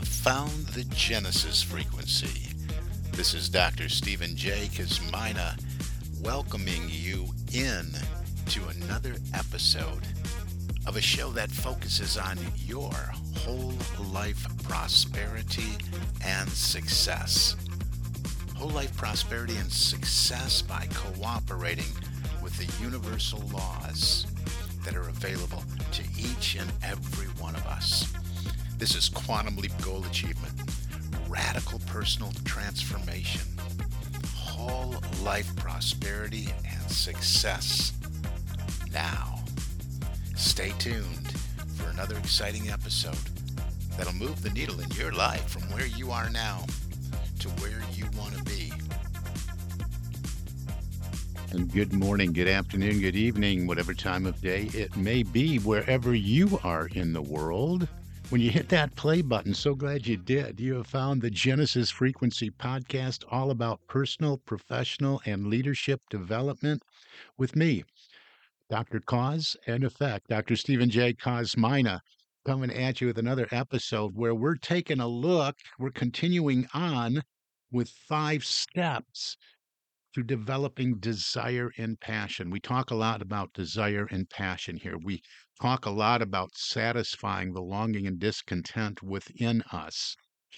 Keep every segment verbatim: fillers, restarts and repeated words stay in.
have found the Genesis frequency. This is Doctor Stephen J. Kazmina welcoming you in to another episode of a show that focuses on your whole life prosperity and success. Whole life prosperity and success by cooperating with the universal laws that are available to each and every one of us. This is Quantum Leap Goal Achievement, radical personal transformation, whole life prosperity and success. Now, stay tuned for another exciting episode that'll move the needle in your life from where you are now to where you want to be. And good morning, good afternoon, good evening, whatever time of day it may be, wherever you are in the world. When you hit that play button, so glad you did. You have found the Genesis Frequency podcast, all about personal, professional, and leadership development with me, Doctor Cause and Effect, Doctor Stephen J. Kazmina, coming at you with another episode where we're taking a look, we're continuing on with five steps to developing desire and passion. We talk a lot about desire and passion here. We talk a lot about satisfying the longing and discontent within us.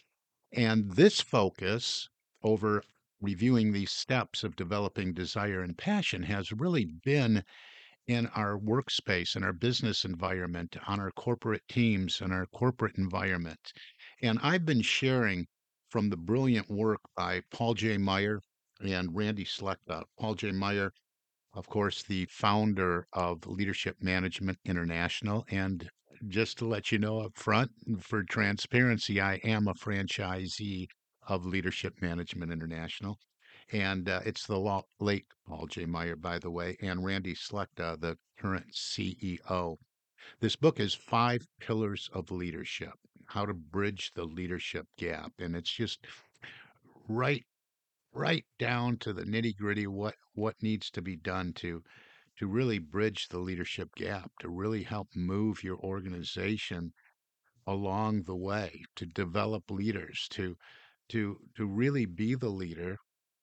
And this focus over reviewing these steps of developing desire and passion has really been in our workspace, in our business environment, on our corporate teams, and our corporate environment. And I've been sharing from the brilliant work by Paul J. Meyer and Randy Slechta. Paul J. Meyer, of course, the founder of Leadership Management International. And just to let you know up front, for transparency, I am a franchisee of Leadership Management International. And uh, it's the law, late Paul J. Meyer, by the way, and Randy Slechta, the current C E O. This book is Five Pillars of Leadership, How to Bridge the Leadership Gap. And it's just right right down to the nitty gritty what what needs to be done to to really bridge the leadership gap, to really help move your organization along the way, to develop leaders, to to to really be the leader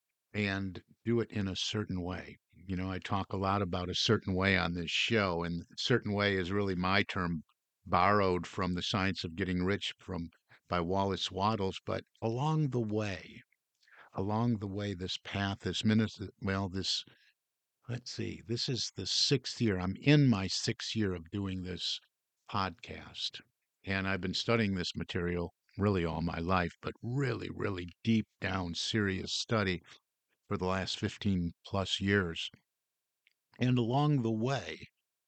and do it in a certain way. You know, I talk a lot about a certain way on this show, and certain way is really my term, borrowed from The Science of Getting Rich from by Wallace Wattles. But along the way, along the way, this path, this minute, well, this, let's see, this is the sixth year. I'm in my sixth year of doing this podcast. And I've been studying this material really all my life, but really, really deep down, serious study for the last fifteen plus years. And along the way,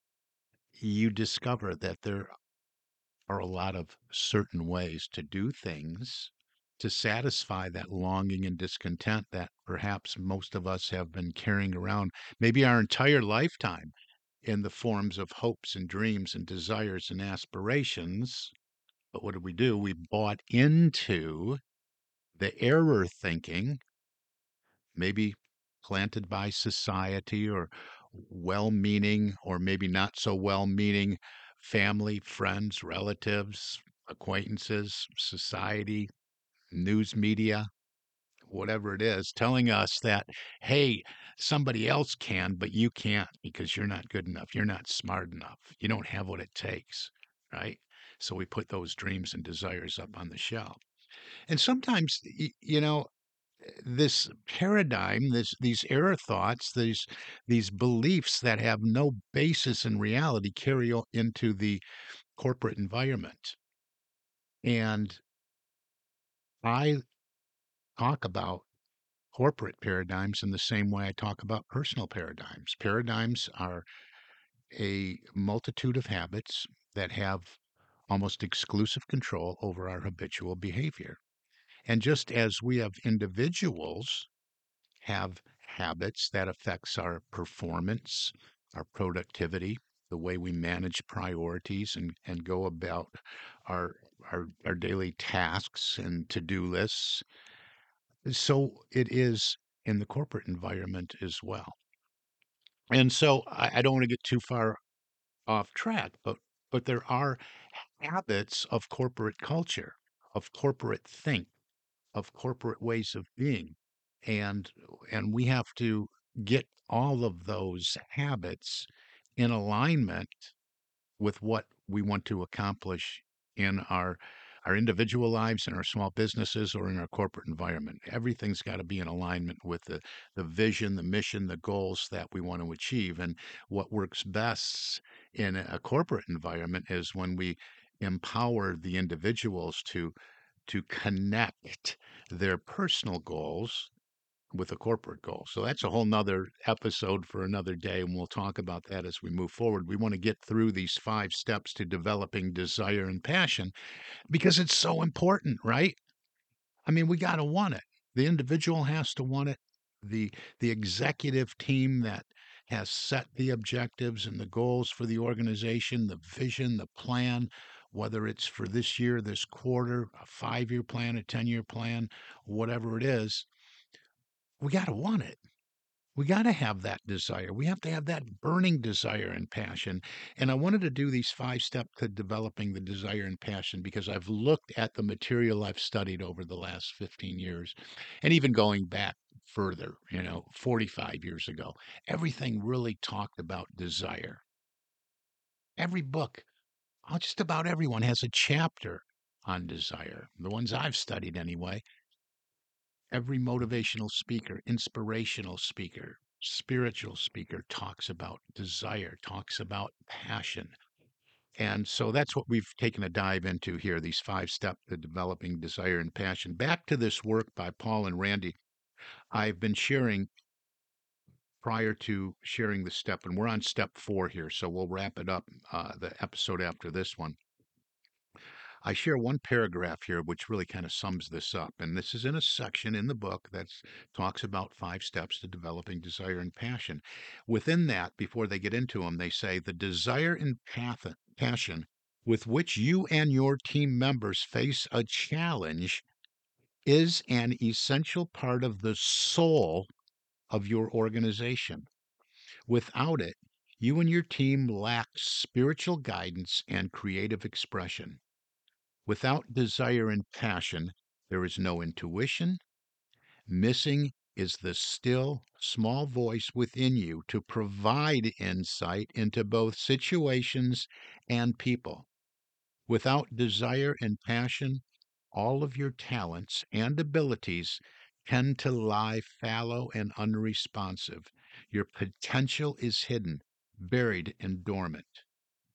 you discover that there are a lot of certain ways to do things to satisfy that longing and discontent that perhaps most of us have been carrying around maybe our entire lifetime in the forms of hopes and dreams and desires and aspirations. But what did we do? We bought into the error thinking, maybe planted by society or well meaning or maybe not so well meaning family, friends, relatives, acquaintances, society, news media, whatever it is, telling us that, hey, somebody else can, but you can't because you're not good enough. You're not smart enough. You don't have what it takes, right? So we put those dreams and desires up on the shelf. And sometimes, y- you know, this paradigm, this these error thoughts, these these beliefs that have no basis in reality carry o- into the corporate environment. And I talk about corporate paradigms in the same way I talk about personal paradigms. Paradigms are a multitude of habits that have almost exclusive control over our habitual behavior. And just as we have individuals have habits that affects our performance, our productivity, the way we manage priorities and, and go about our, our our daily tasks and to-do lists. So it is in the corporate environment as well. And so I, I don't want to get too far off track, but but there are habits of corporate culture. of corporate think, of corporate ways of being. And and we have to get all of those habits in alignment with what we want to accomplish in our our individual lives, in our small businesses, or in our corporate environment. Everything's got to be in alignment with the the vision, the mission, the goals that we want to achieve. And what works best in a corporate environment is when we empower the individuals to to connect their personal goals with a corporate goal. So that's a whole nother episode for another day, and we'll talk about that as we move forward. We want to get through these five steps to developing desire and passion because it's so important, right? I mean, we got to want it. The individual has to want it. The the executive team that has set the objectives and the goals for the organization, the vision, the plan, whether it's for this year, this quarter, a five-year plan, a ten-year plan, whatever it is, we got to want it. We got to have that desire. We have to have that burning desire and passion. And I wanted to do these five steps to developing the desire and passion because I've looked at the material I've studied over the last fifteen years and even going back further, you know, forty-five years ago. Everything really talked about desire. Every book, uh, just about everyone has a chapter on desire. The ones I've studied anyway. Every motivational speaker, inspirational speaker, spiritual speaker talks about desire, talks about passion. And so that's what we've taken a dive into here, these five steps to developing desire and passion. Back to this work by Paul and Randy. I've been sharing prior to sharing the step, and we're on step four here. So we'll wrap it up, uh, the episode after this one. I share one paragraph here which really kind of sums this up. And this is in a section in the book that talks about five steps to developing desire and passion. Within that, before they get into them, they say the desire and path, passion with which you and your team members face a challenge is an essential part of the soul of your organization. Without it, you and your team lack spiritual guidance and creative expression. Without desire and passion, there is no intuition. Missing is the still, small voice within you to provide insight into both situations and people. Without desire and passion, all of your talents and abilities tend to lie fallow and unresponsive. Your potential is hidden, buried, and dormant.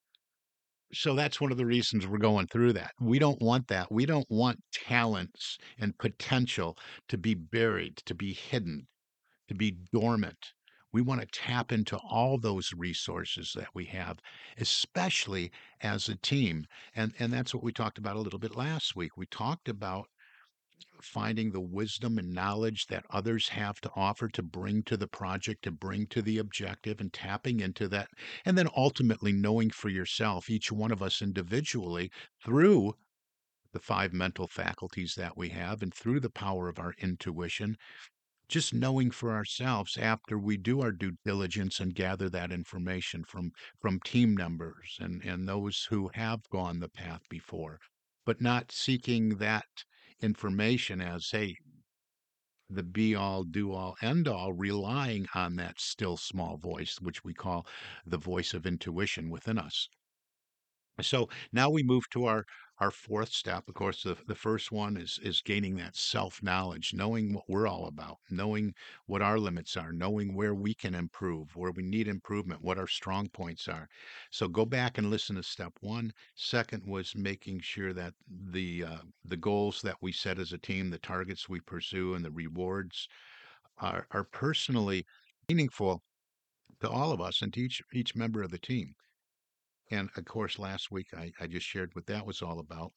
So that's one of the reasons we're going through that. We don't want that. We don't want talents and potential to be buried, to be hidden, to be dormant. We want to tap into all those resources that we have, especially as a team. And and that's what we talked about a little bit last week. We talked about finding the wisdom and knowledge that others have to offer to bring to the project, to bring to the objective, and tapping into that. And then ultimately knowing for yourself, each one of us individually, through the five mental faculties that we have and through the power of our intuition, just knowing for ourselves after we do our due diligence and gather that information from from team members and and those who have gone the path before, but not seeking that information as, hey, the be all, do all, end all, relying on that still small voice, which we call the voice of intuition within us. So now we move to our our fourth step. Of course, the, the first one is is gaining that self knowledge, knowing what we're all about, knowing what our limits are, knowing where we can improve, where we need improvement, what our strong points are. So go back and listen to step one. Second was making sure that the uh, the goals that we set as a team, the targets we pursue, and the rewards are are personally meaningful to all of us and to each each member of the team. And of course, last week I, I just shared what that was all about.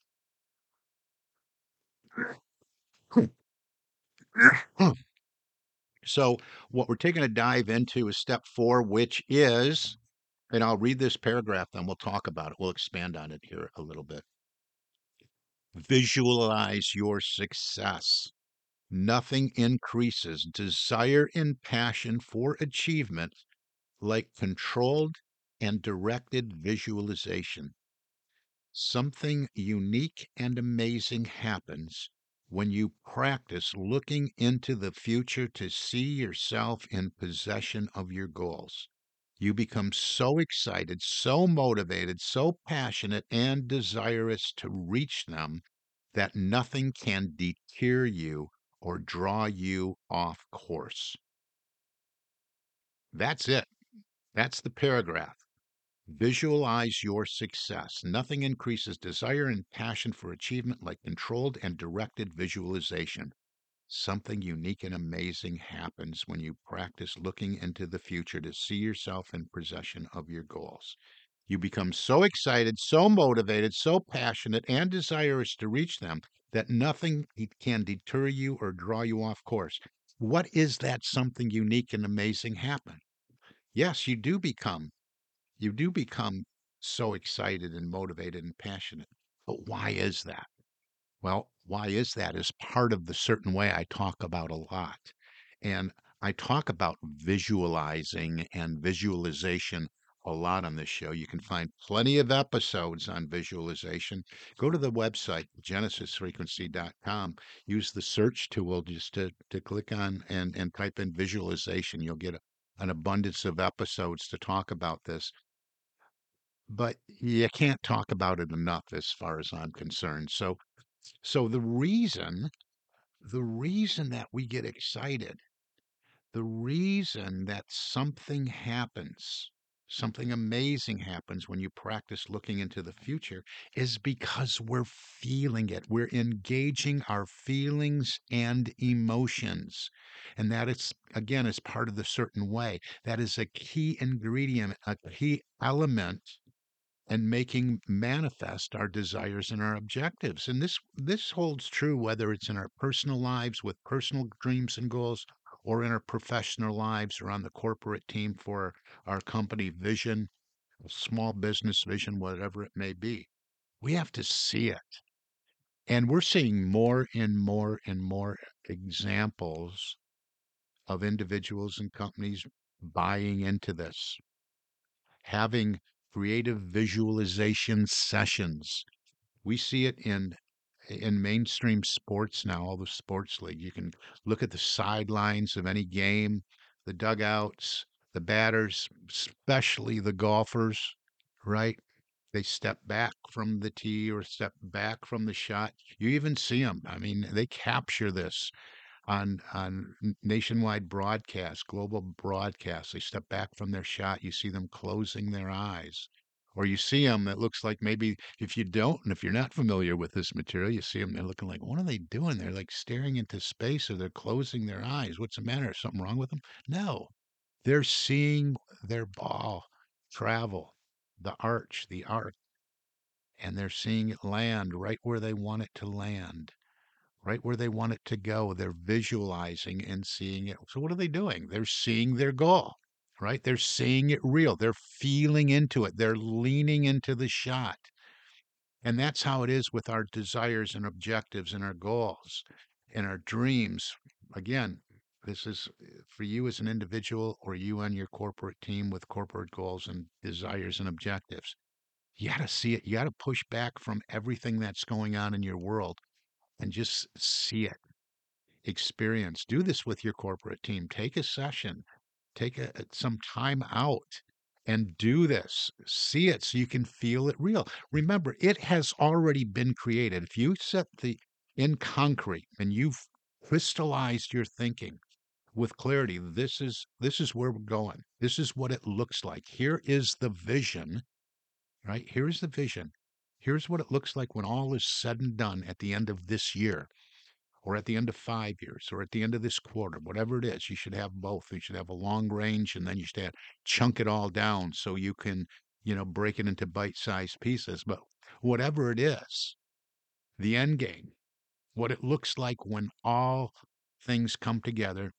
So, what we're taking a dive into is step four, which is, and I'll read this paragraph, then we'll talk about it. We'll expand on it here a little bit. Visualize your success. Nothing increases desire and passion for achievement like controlled and directed visualization. Something unique and amazing happens when you practice looking into the future to see yourself in possession of your goals. You become so excited, so motivated, so passionate, and desirous to reach them that nothing can deter you or draw you off course. That's it. That's the paragraph. Visualize your success. Nothing increases desire and passion for achievement like controlled and directed visualization. Something unique and amazing happens when you practice looking into the future to see yourself in possession of your goals. You become so excited, so motivated, so passionate, and desirous to reach them that nothing can deter you or draw you off course. What is that something unique and amazing happen? Yes, you do become you do become so excited and motivated and passionate. But why is that? Well, why is that is part of the certain way I talk about a lot. And I talk about visualizing and visualization a lot on this show. You can find plenty of episodes on visualization. Go to the website, genesis frequency dot com. Use the search tool just to, to click on and, and type in visualization. You'll get a, an abundance of episodes to talk about this, but you can't talk about it enough as far as I'm concerned. So so the reason the reason that we get excited, the reason that something happens, something amazing happens when you practice looking into the future is because we're feeling it. We're engaging our feelings and emotions. And that is, again, is part of the certain way. That is a key ingredient, a key element and making manifest our desires and our objectives. And this this holds true whether it's in our personal lives with personal dreams and goals or in our professional lives or on the corporate team for our company vision, small business vision, whatever it may be. We have to see it. And we're seeing more and more and more examples of individuals and companies buying into this, having creative visualization sessions. We see it in in mainstream sports now, all the sports league. You can look at the sidelines of any game, the dugouts, the batters, especially the golfers, right? They step back from the tee or step back from the shot. You even see them. I mean, they capture this on on nationwide broadcast, global broadcast. They step back from their shot. You see them closing their eyes. Or you see them that looks like maybe if you don't, and if you're not familiar with this material, you see them, they're looking like, what are they doing? They're like staring into space or they're closing their eyes. What's the matter? Is something wrong with them? No, they're seeing their ball travel, the arch, the arc, and they're seeing it land right where they want it to land, right where they want it to go. They're visualizing and seeing it. So what are they doing? They're seeing their goal, right? They're seeing it real. They're feeling into it. They're leaning into the shot. And that's how it is with our desires and objectives and our goals and our dreams. Again, this is for you as an individual or you and your corporate team with corporate goals and desires and objectives. You got to see it. You got to push back from everything that's going on in your world and just see it, experience. Do this with your corporate team. Take a session, take a, some time out and do this. See it so you can feel it real. Remember, it has already been created. If you set the in concrete and you've crystallized your thinking with clarity, this is this is where we're going. This is what it looks like. Here is the vision, right? Here's the vision. Here's what it looks like when all is said and done at the end of this year or at the end of five years or at the end of this quarter, whatever it is. You should have both. You should have a long range and then you should have, chunk it all down so you can, you know, break it into bite-sized pieces. But whatever it is, the end game, what it looks like when all things come together,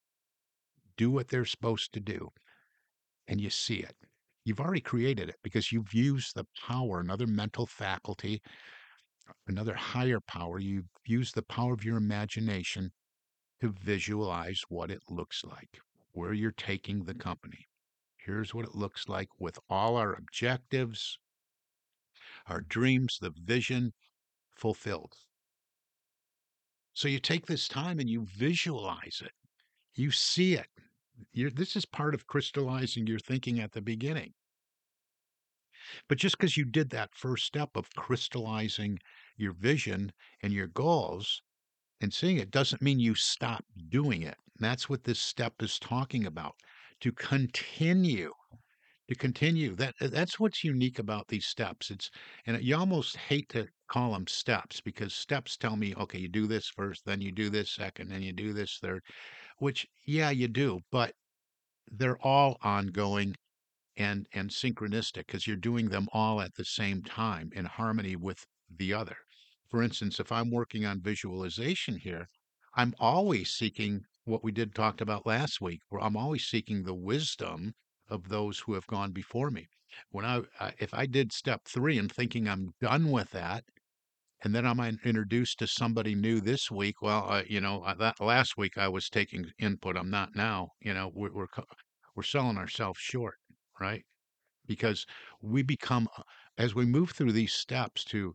do what they're supposed to do, and you see it. You've already created it because you've used the power, another mental faculty, another higher power. You've used the power of your imagination to visualize what it looks like, where you're taking the company. Here's what it looks like with all our objectives, our dreams, the vision fulfilled. So you take this time and you visualize it. You see it. You're, this is part of crystallizing your thinking at the beginning. But just because you did that first step of crystallizing your vision and your goals and seeing it doesn't mean you stop doing it. That's what this step is talking about. To continue, to continue. That that's what's unique about these steps. It's and you almost hate to call them steps because steps tell me, okay, you do this first, then you do this second, then you do this third, which yeah, you do, but they're all ongoing and and synchronistic because you're doing them all at the same time in harmony with the other. For instance, if I'm working on visualization here, I'm always seeking what we did talked about last week, where I'm always seeking the wisdom of those who have gone before me. When I, I if I did step three and thinking I'm done with that, and then I'm in- introduced to somebody new this week. Well, uh, you know, uh, that last week I was taking input. I'm not now. You know, we're we're co- we're selling ourselves short, right? Because we become uh, as we move through these steps to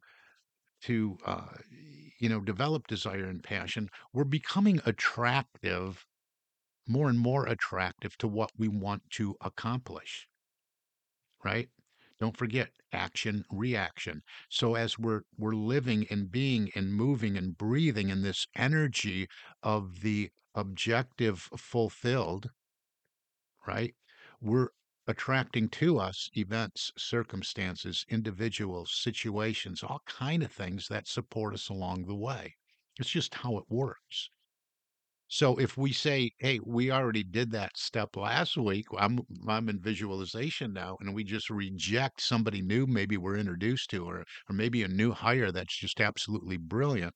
to uh, you know develop desire and passion, we're becoming attractive, more and more attractive to what we want to accomplish, right? Don't forget action, reaction. So as we're we're living and being and moving and breathing in this energy of the objective fulfilled, right? We're attracting to us events, circumstances, individuals, situations, all kind of things that support us along the way. It's just how it works. So if we say, "Hey, we already did that step last week. I'm I'm in visualization now," and we just reject somebody new, maybe we're introduced to, or or maybe a new hire that's just absolutely brilliant.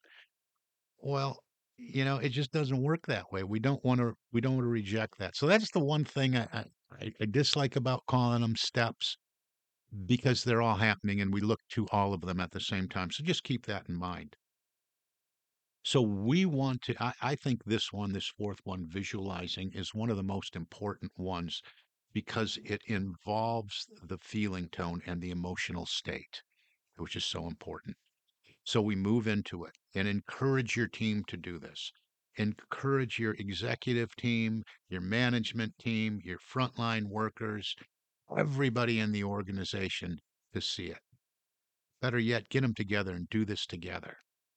Well, you know, it just doesn't work that way. We don't want to we don't want to reject that. So that's the one thing I, I I I dislike about calling them steps because they're all happening and we look to all of them at the same time. So just keep that in mind. So we want to, I, I think this one, this fourth one, visualizing, is one of the most important ones because it involves the feeling tone and the emotional state, which is so important. So we move into it and encourage your team to do this. Encourage your executive team, your management team, your frontline workers, everybody in the organization to see it. Better yet, get them together and do this together.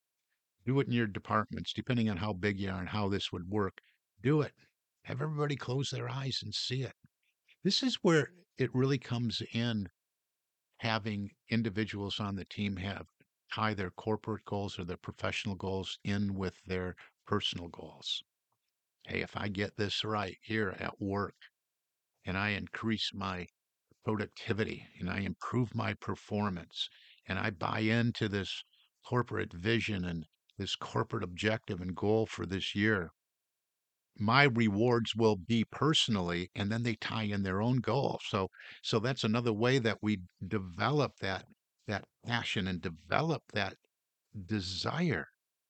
Do it in your departments, depending on how big you are and how this would work. Do it. Have everybody close their eyes and see it. This is where it really comes in having individuals on the team have tie their corporate goals or their professional goals in with their personal goals. Hey, if I get this right here at work and I increase my productivity and I improve my performance and I buy into this corporate vision and this corporate objective and goal for this year, my rewards will be personally, and then they tie in their own goal. So so that's another way that we develop that that passion and develop that desire,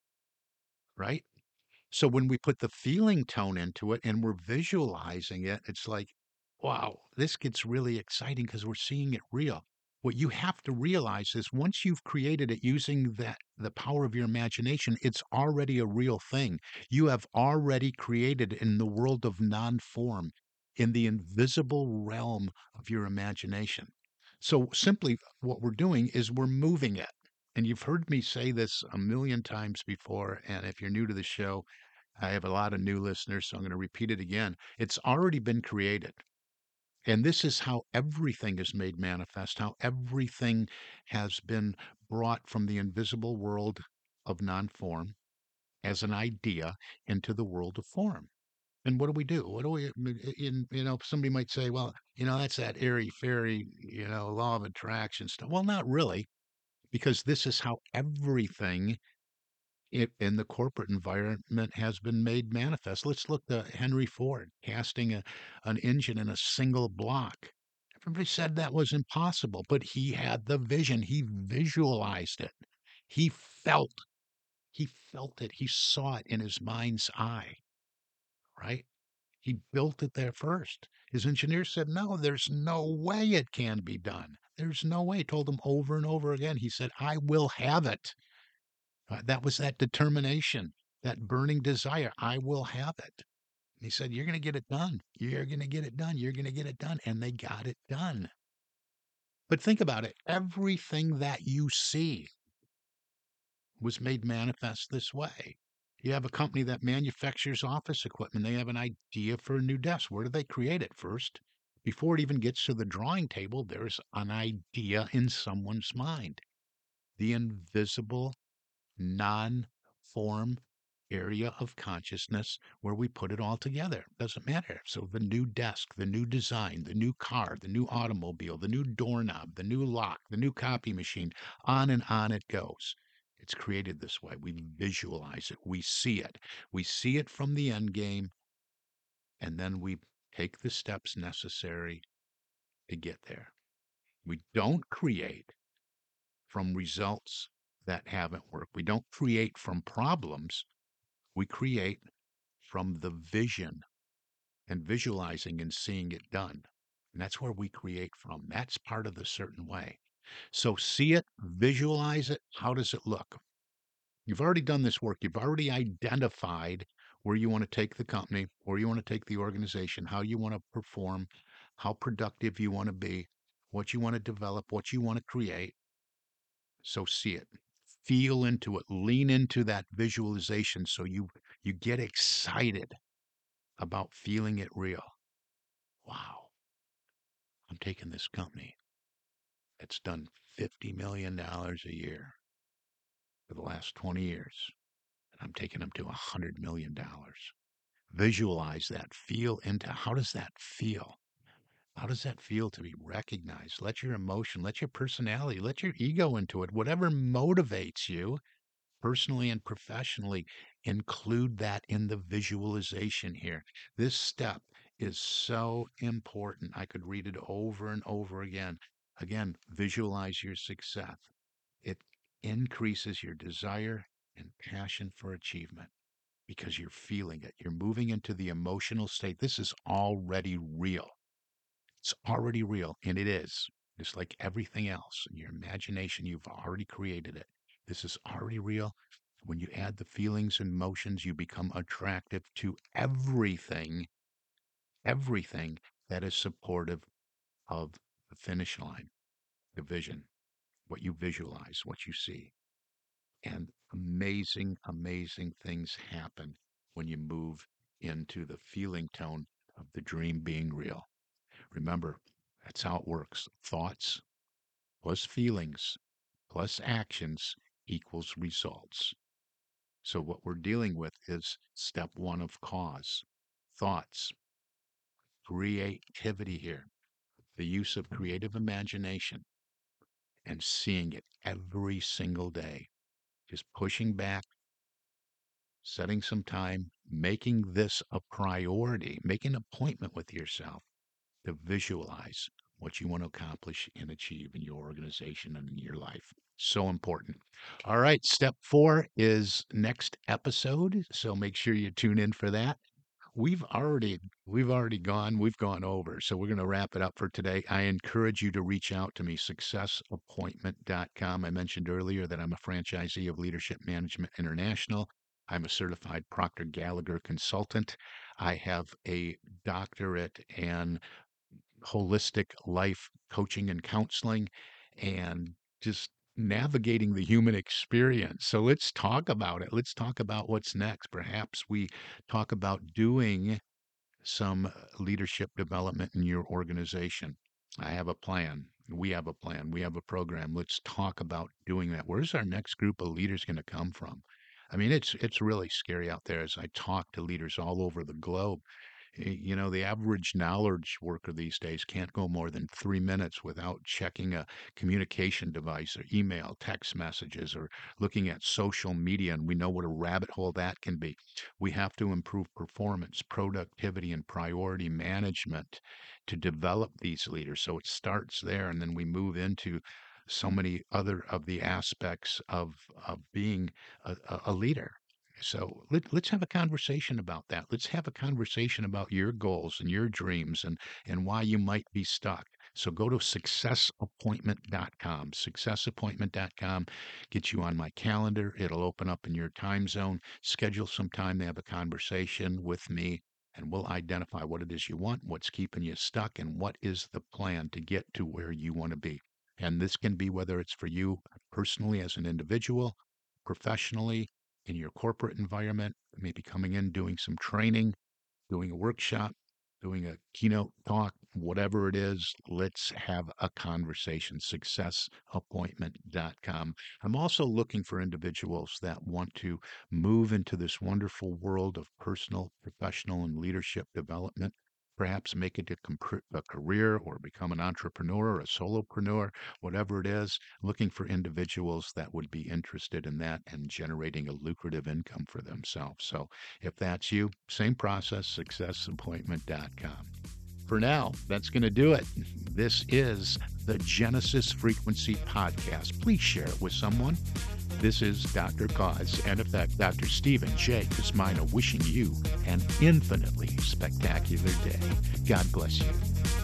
right? So when we put the feeling tone into it and we're visualizing it, it's like, wow, this gets really exciting because we're seeing it real. What you have to realize is once you've created it using that the power of your imagination, it's already a real thing. You have already created it in the world of non-form, in the invisible realm of your imagination. So simply what we're doing is we're moving it. And you've heard me say this a million times before. And if you're new to the show, I have a lot of new listeners, so I'm going to repeat it again. It's already been created. And this is how everything is made manifest, how everything has been brought from the invisible world of non form as an idea into the world of form. And what do we do? What do we, in, you know, somebody might say, well, you know, that's that airy fairy, you know, law of attraction stuff. Well, not really, because this is how everything it, in the corporate environment has been made manifest. Let's look at Henry Ford casting a, an engine in a single block. Everybody said that was impossible, but he had the vision. He visualized it. He felt, he felt it. He saw it in his mind's eye, right? He built it there first. His engineer said, no, there's no way it can be done. There's no way. Told him over and over again. He said, I will have it. Uh, that was that determination, that burning desire. I will have it. He said, you're going to get it done. You're going to get it done. You're going to get it done. And they got it done. But think about it. Everything that you see was made manifest this way. You have a company that manufactures office equipment. They have an idea for a new desk. Where do they create it first? Before it even gets to the drawing table, there's an idea in someone's mind. The invisible, non form area of consciousness where we put it all together. Doesn't matter. So the new desk, the new design, the new car, the new automobile, the new doorknob, the new lock, the new copy machine, on and on it goes. It's created this way. We visualize it. We see it. We see it from the end game, and then we take the steps necessary to get there. We don't create from results that haven't worked. We don't create from problems. We create from the vision and visualizing and seeing it done. And that's where we create from. That's part of the certain way. So see it, visualize it. How does it look? You've already done this work. You've already identified where you want to take the company, where you want to take the organization, how you want to perform, how productive you want to be, what you want to develop, what you want to create. So see it, feel into it, lean into that visualization so you you get excited about feeling it real. Wow, I'm taking this company that's done fifty million dollars a year for the last twenty years, and I'm taking them to one hundred million dollars. Visualize that, feel into how does that feel? How does that feel to be recognized? Let your emotion, let your personality, let your ego into it, whatever motivates you personally and professionally, include that in the visualization here. This step is so important. I could read it over and over again. Again, visualize your success. It increases your desire and passion for achievement because you're feeling it. You're moving into the emotional state. This is already real. It's already real, and it is. Just like everything else in your imagination, you've already created it. This is already real. When you add the feelings and emotions, you become attractive to everything, everything that is supportive of the finish line, the vision, what you visualize, what you see. And amazing, amazing things happen when you move into the feeling tone of the dream being real. Remember, that's how it works. Thoughts plus feelings plus actions equals results. So, what we're dealing with is step one of cause thoughts, creativity here, the use of creative imagination and seeing it every single day. Just pushing back, setting some time, making this a priority, make an appointment with yourself to visualize what you want to accomplish and achieve in your organization and in your life. So important. All right, step four is next episode, so make sure you tune in for that. We've already we've already gone, we've gone over. So we're going to wrap it up for today. I encourage you to reach out to me, success appointment dot com. I mentioned earlier that I'm a franchisee of Leadership Management International. I'm a certified Proctor Gallagher consultant. I have a doctorate and holistic life coaching and counseling and just navigating the human experience. So let's talk about it. Let's talk about what's next. Perhaps we talk about doing some uh, leadership development in your organization. I have a plan. We have a plan. We have a program. Let's talk about doing that. Where's our next group of leaders going to come from? I mean, it's it's really scary out there as I talk to leaders all over the globe. Y- You know, the average knowledge worker these days can't go more than three minutes without checking a communication device or email, text messages, or looking at social media. And we know what a rabbit hole that can be. We have to improve performance, productivity, and priority management to develop these leaders. So it starts there, and then we move into so many other of the aspects of, of being a, a a leader. So let, let's have a conversation about that. Let's have a conversation about your goals and your dreams and, and why you might be stuck. So go to success appointment dot com. success appointment dot com. Get you on my calendar. It'll open up in your time zone. Schedule some time to have a conversation with me, and we'll identify what it is you want, what's keeping you stuck, and what is the plan to get to where you want to be. And this can be whether it's for you personally as an individual, professionally, in your corporate environment, maybe coming in, doing some training, doing a workshop, doing a keynote talk, whatever it is, let's have a conversation. success appointment dot com. I'm also looking for individuals that want to move into this wonderful world of personal, professional, and leadership development. Perhaps make it a, compr- a career or become an entrepreneur or a solopreneur, whatever it is, looking for individuals that would be interested in that and generating a lucrative income for themselves. So if that's you, same process, success appointment dot com. For now, that's going to do it. This is the Genesis Frequency Podcast. Please share it with someone. This is Doctor Cause and Effect, Doctor Stephen J. Kosmina, wishing you an infinitely spectacular day. God bless you.